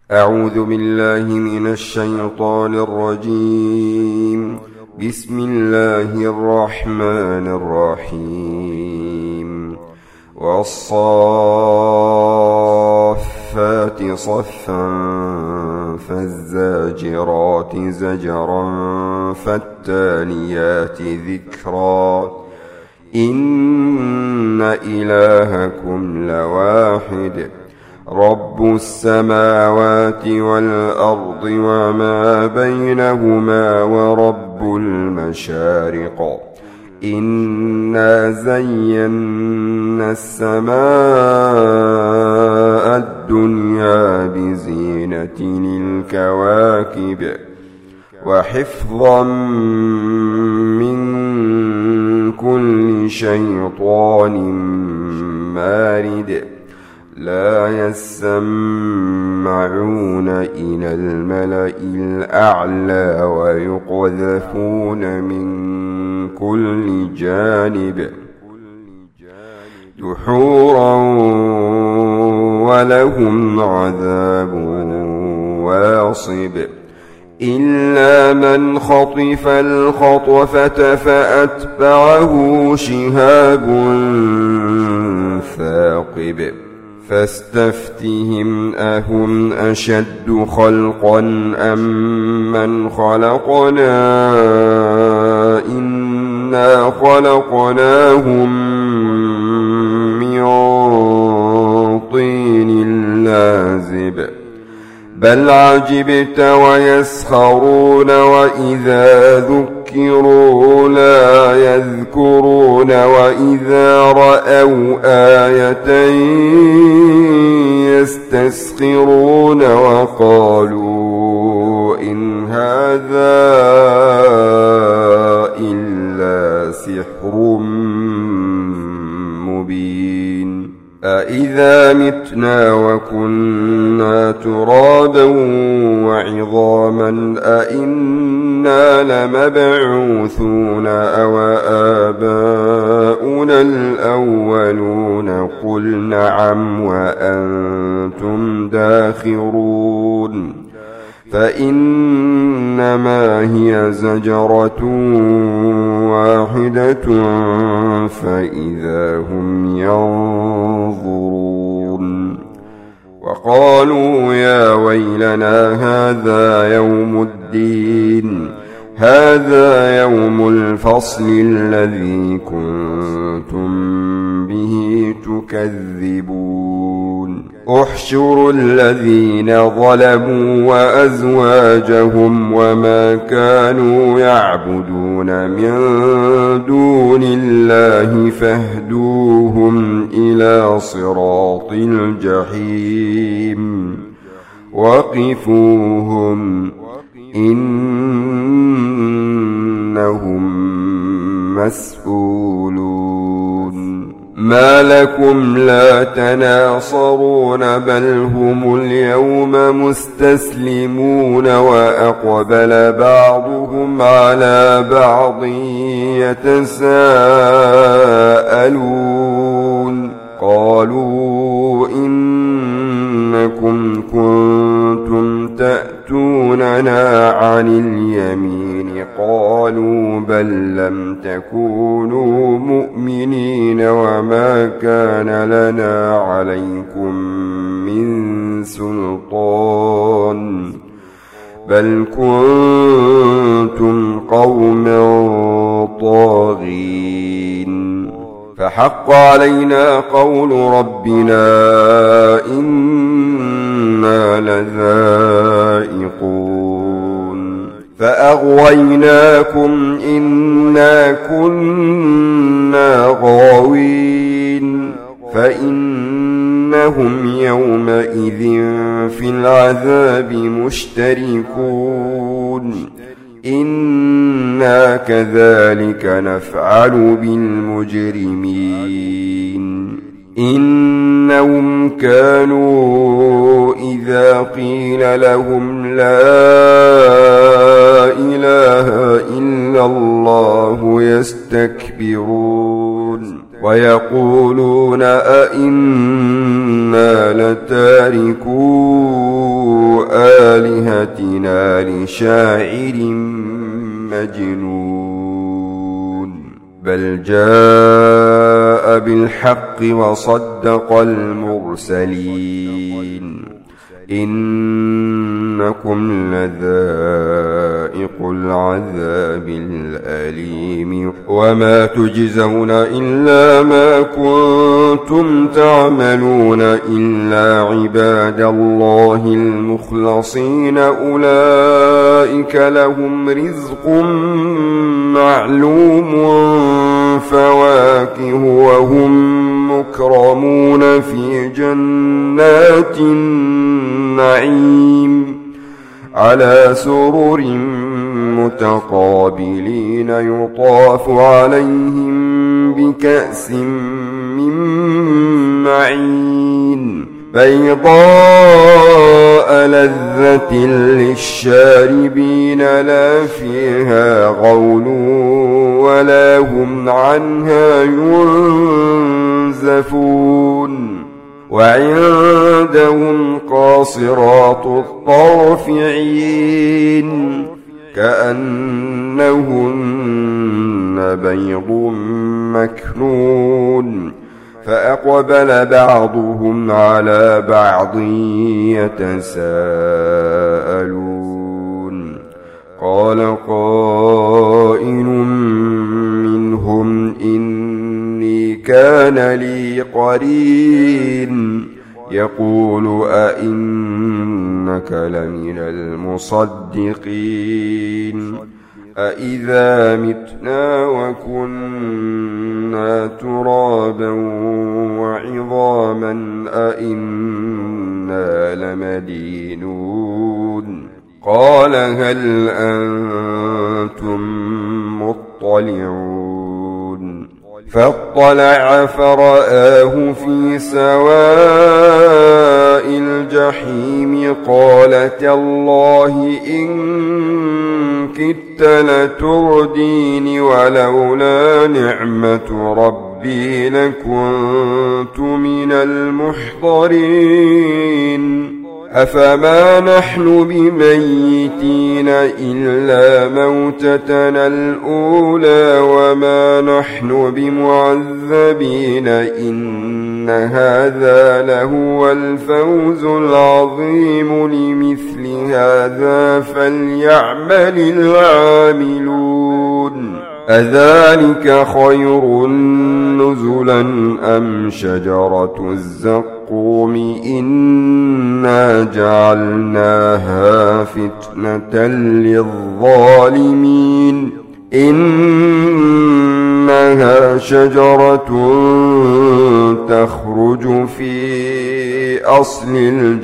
أعوذ بالله من الشيطان الرجيم. بسم الله الرحمن الرحيم. والصافات صفا فالزاجرات زجرا فالتاليات ذكرا إن إلهكم لواحد رب السماوات والأرض وما بينهما ورب المشارق إنا زينا السماء الدنيا بزينة للكواكب وحفظا من كل شيطان مارد لا يسمعون إلى الملأ الأعلى ويقذفون من كل جانب دحورا ولهم عذاب واصب إلا من خطف الخطفة فأتبعه شهاب ثاقب فاستفتهم أهم أشد خلقا أم من خلقنا إنا خلقناهم من طين لازب بل عجبت ويسخرون وإذا ذكروا لا يذكرون وإذا رأوا آية يستسخرون وقالوا إن هذا إلا سحر مبين أإذا متنا وكنا ترابا وعظاما أإنا لمبعوثون أو آباؤنا الأولون قل نعم وأنتم داخرون فإنما هي زجرة واحدة فإذا هم ينظرون وقالوا يا ويلنا هذا يوم الدين هذا يوم الفصل الذي كنتم به تكذبون احشروا الذين ظلموا وأزواجهم وما كانوا يعبدون من دون الله فاهدوهم إلى صراط الجحيم وقفوهم إنهم مسؤولون ما لكم لا تناصرون بل هم اليوم مستسلمون وأقبل بعضهم على بعض يتساءلون قالوا إنكم كنتم تأتوننا عن اليمين قالوا بل لم تكونوا مؤمنين وما كان لنا عليكم من سلطان بل كنتم قوما طاغين فحق علينا قول ربنا إنا لذائقون فأغويناكم إنا كنا غاوين فإنهم يومئذ في العذاب مشتركون إنا كذلك نفعل بالمجرمين إنهم كانوا إذا قيل لهم لا إله إلا الله يستكبرون ويقولون أئنا لتاركو آلهتنا لشاعر مجنون بل جاء بالحق وصدق المرسلين إنكم لذائق العذاب الأليم وما تجزون إلا ما كنتم تعملون إلا عباد الله المخلصين أولئك لهم رزق معلوم فواكه وهم مكرمون في جنات النعيم على سرر متقابلين يطاف عليهم بكأس من معين بيضاء لذة للشاربين لا فيها غول ولا هم عنها ينزفون وعندهم قاصرات الطرف عين كأنهن بيض مكنون فأقبل بعضهم على بعض يتساءلون قال قائل منهم إني كان لي قرين يقول أئنك لمن المصدقين أإذا متنا وكنا ترابا وعظاما أئنا لمدينون قال هل أنتم مطلعون فاطلع فرآه في سواء الجحيم قال تالله إن كدت لتردين ولولا نعمة ربي لكنت من المحضرين أفما نحن بميتين إلا موتتنا الأولى وما نحن بمعذبين إن هذا لهو الفوز العظيم لمثل هذا فليعمل العاملون أذلك خير نزلا أم شجرة الزقوم إنا جعلناها فتنة للظالمين إنها شجرة تخرج في أصل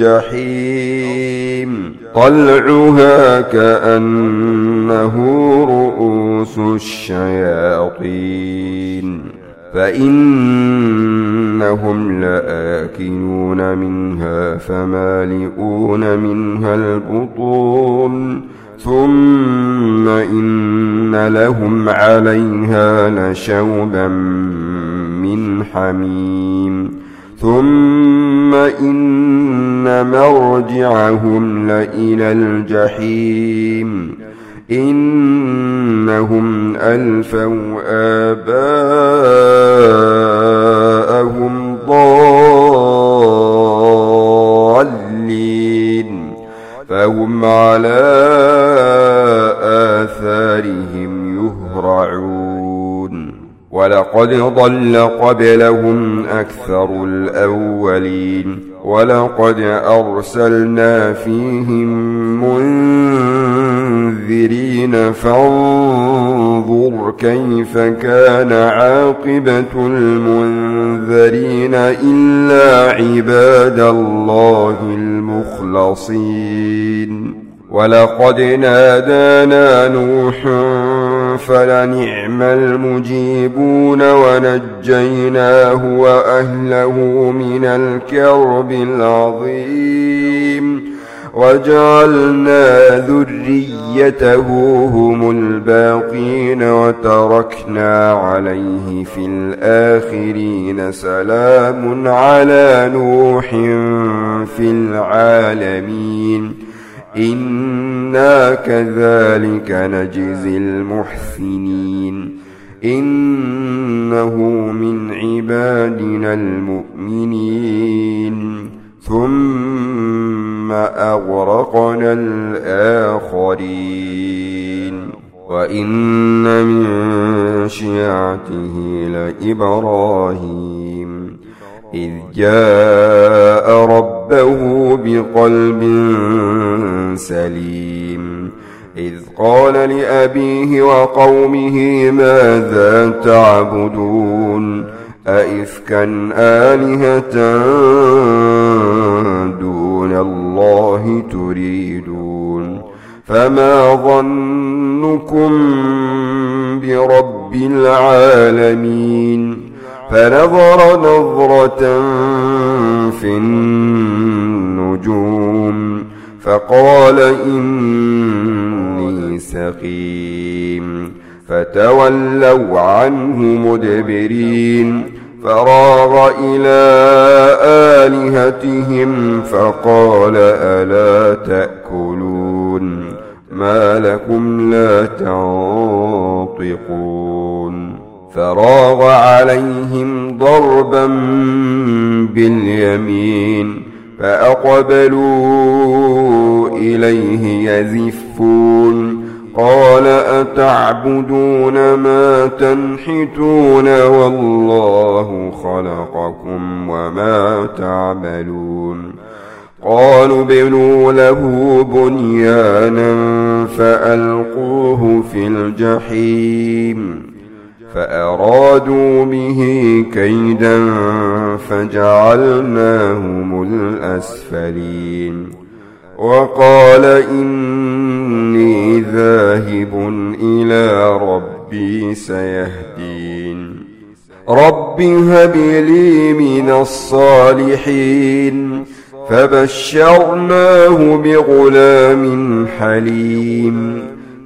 الجحيم طلعها كأنه رؤوس الشياطين فإنهم لآكلون منها فمالئون منها البطون ثم إن لهم عليها لشوبا من حميم ثم إن مرجعهم لإلى الجحيم إنهم ألفوا آباءهم ضالين فهم على آثارهم يهرعون ولقد ضل قبلهم أكثر الأولين ولقد أرسلنا فيهم منذرين فانظر كيف كان عاقبة المنذرين إلا عباد الله المخلصين ولقد نادانا نوح فلنعم المجيبون ونجيناه وأهله من الكرب العظيم وجعلنا ذريته هم الباقين وتركنا عليه في الآخرين سلام على نوح في العالمين إنا كذلك نجزي المحسنين إنه من عبادنا المؤمنين ثم أغرقنا الآخرين وإن من شيعته لإبراهيم إذ جاء ربه بقلب سليم إذ قال لأبيه وقومه ماذا تعبدون أئفكا آلهة دون الله تريدون فما ظنكم برب العالمين فنظر نظرة في النجوم فقال إني سقيم فتولوا عنه مدبرين فراغ إلى آلهتهم فقال ألا تأكلون ما لكم لا تنطقون فراغ عليهم ضربا باليمين فأقبلوا إليه يزفون قال أتعبدون ما تنحتون والله خلقكم وما تعملون قالوا ابنوا له بنيانا فألقوه في الجحيم فأرادوا به كيدا فجعلناهم الأسفلين وقال إني ذاهب إلى ربي سيهدين رب هب لي من الصالحين فبشرناه بغلام حليم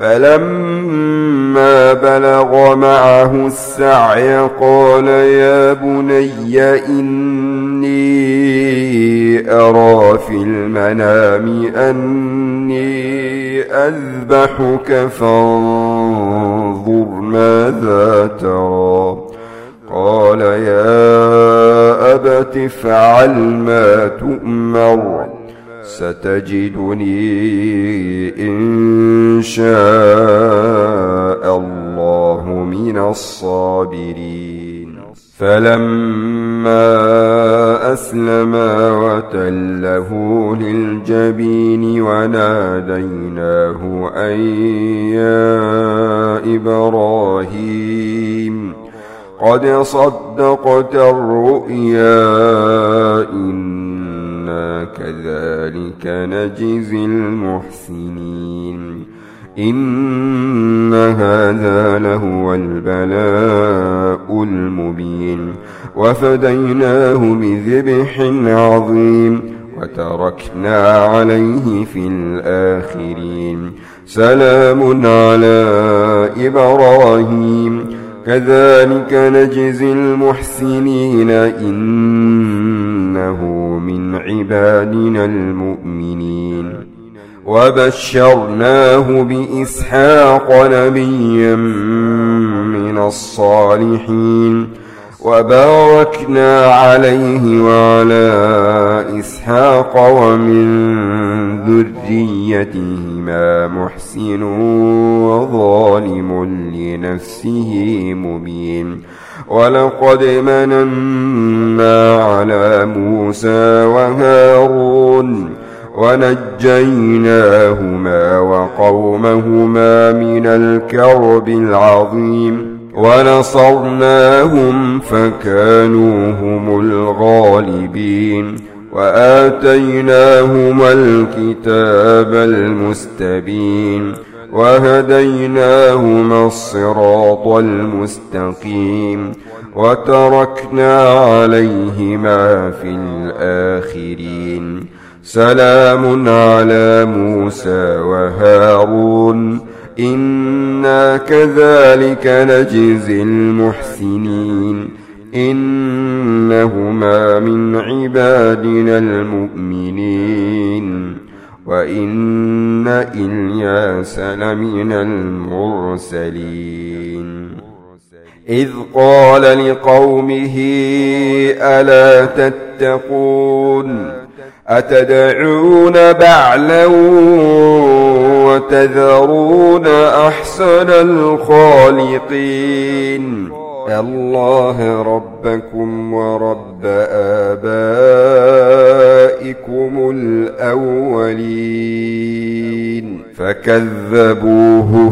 فلما بلغ معه السعي قال يا بني إني أرى في المنام أني أذبحك فانظر ماذا ترى قال يا أبت افعل ما تؤمر ستجدني إن شاء الله من الصابرين فلما أسلما وتله للجبين وناديناه أن يا إبراهيم قد صدقت الرؤيا إنا كذلك نجزي المحسنين إن هذا لهو البلاء المبين وفديناه بذبح عظيم وتركنا عليه في الآخرين سلام على إبراهيم كذلك نجزي المحسنين إنه من عبادنا المؤمنين وبشرناه بإسحاق نبيا من الصالحين وباركنا عليه وعلى إسحاق ومن ذريتهما محسن وظالم لنفسه مبين ولقد مننا على موسى وهارون ونجيناهما وقومهما من الكرب العظيم ونصرناهم فكانوا هم الغالبين وآتيناهما الكتاب المستبين وهديناهما الصراط المستقيم وتركنا عليهما في الآخرين سلام على موسى وهارون إنا كذلك نجزي المحسنين إنهما من عبادنا المؤمنين وإن إلياس لمن المرسلين إذ قال لقومه ألا تتقون أتدعون بعلا وتذرون أحسن الخالقين الله ربكم ورب آبائكم الأولين فكذبوه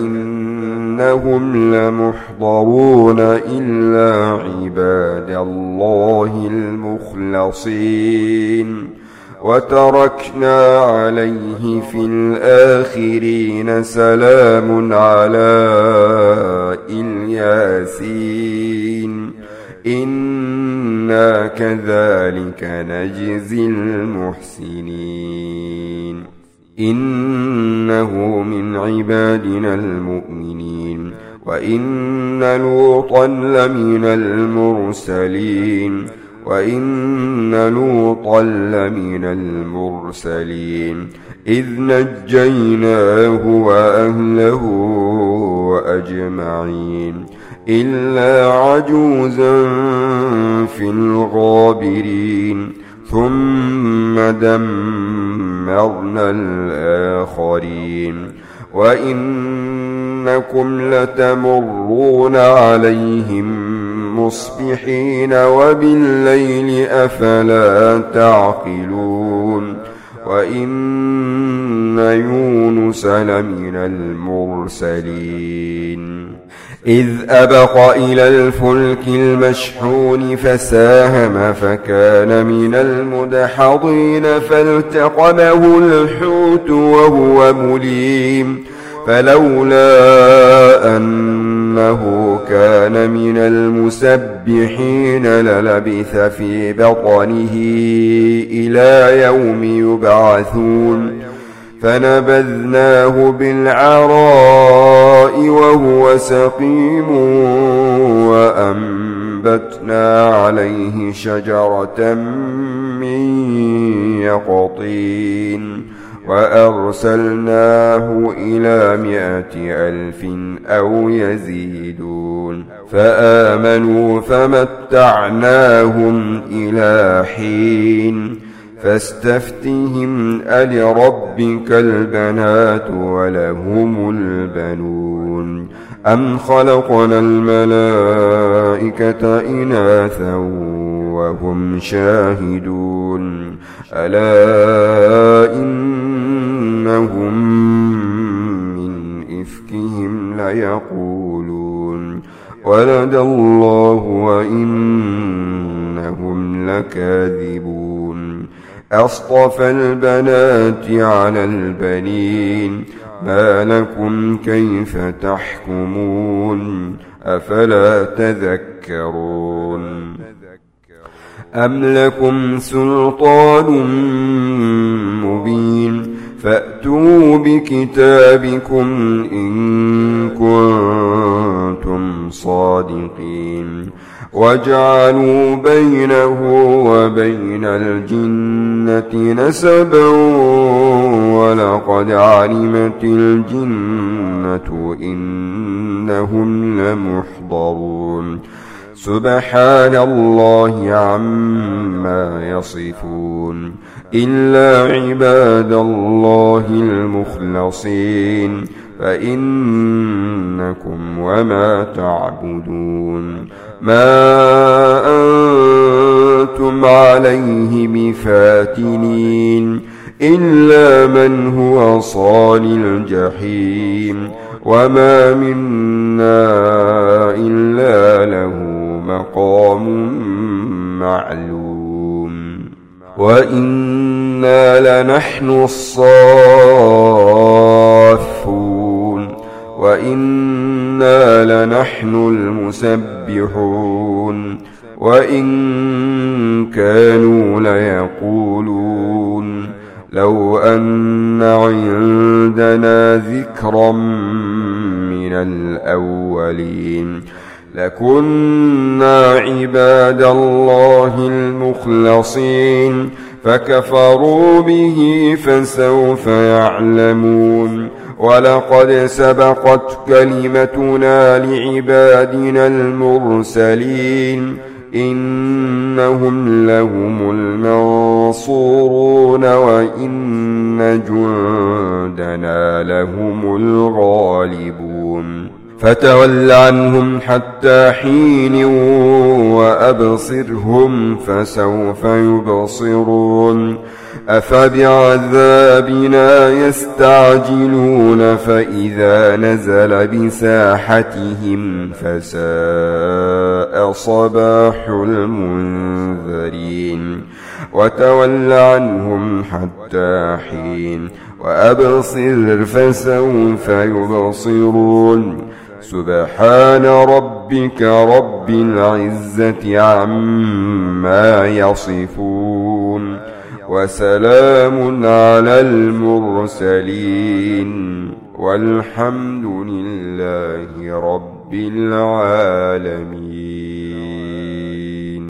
فإنهم لمحضرون إلا عباد الله المخلصين وتركنا عليه في الآخرين سلام على الياسين إنا كذلك نجزي المحسنين إنه من عبادنا المؤمنين وإن لوطا لمن المرسلين إذ نجيناه وأهله أجمعين إلا عجوزا في الغابرين ثم دمرنا الآخرين وإنكم لتمرون عليهم مصبحين وبالليل أفلا تعقلون وإن يونس لمن المرسلين إذ أبق إلى الفلك المشحون فساهم فكان من المدحضين فالتقمه الحوت وهو مليم فلولا أنه كان من المسبحين للبث في بطنه إلى يوم يبعثون فنبذناه بالعراء وهو سقيم وأنبتنا عليه شجرة من يقطين وأرسلناه إلى 100,000 أو يزيدون فآمنوا فمتعناهم إلى حين فاستفتهم ألربك البنات ولهم البنون أم خلقنا الملائكة إناثا وهم شاهدون ألا إنهم من إفكهم ليقولون ولد الله وإنهم لكاذبون أصطفى البنات على البنين ما لكم كيف تحكمون أفلا تذكرون أم لكم سلطان مبين فأتوا بكتابكم إن كنتم صادقين وجعلوا بينه وبين الجنة نسبا ولقد علمت الجنة إنهم لمحضرون سبحان الله عما يصفون إلا عباد الله المخلصين فإنكم وما تعبدون ما أنتم عليه بفاتنين إلا من هو صال الجحيم وما منا إلا له مقام معلوم وإنا لنحن الصافون وإنا لنحن المسبحون وإن كانوا ليقولون لو أن عندنا ذكرا من الأولين لكنا عباد الله المخلصين فكفروا به فسوف يعلمون ولقد سبقت كلمتنا لعبادنا المرسلين إنهم لهم المنصورون وإن جندنا لهم الغالبون فتول عنهم حتى حين وأبصرهم فسوف يبصرون أفبعذابنا يستعجلون فإذا نزل بساحتهم فساء صباح المنذرين وتول عنهم حتى حين وأبصر فسوف يبصرون سبحان ربك رب العزة عما يصفون وسلام على المرسلين والحمد لله رب العالمين.